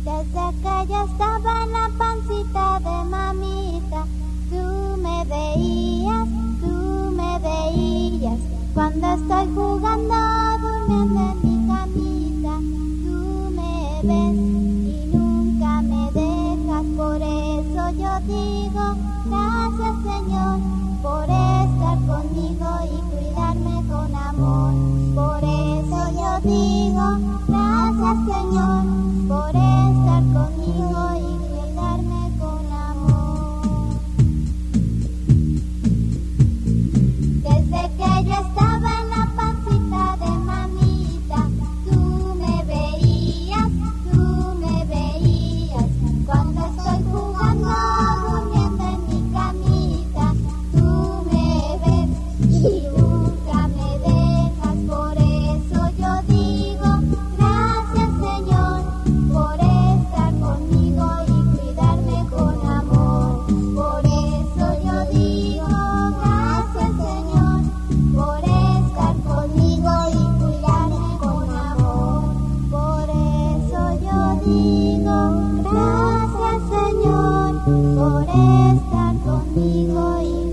Desde que yo estaba en la pancita de mamita, tú me veías, cuando estoy jugando, durmiendo en mi camita, tú me ves y nunca me dejas. Por eso yo digo, gracias Señor, por estar conmigo y cuidarme con amor. Por eso yo digo, gracias Señor, por estar conmigo y cuidarme con amor. Desde que yo estaba en la pancita de mamita, tú me veías, cuando estoy jugando, durmiendo en mi camita, tú me ves y nunca me dejas. Por eso yo digo, gracias Señor, por estar conmigo y cuidarme con amor. Por eso yo digo, gracias Señor, por estar conmigo y cuidarme con amor. Por eso yo digo, gracias Señor, por estar conmigo y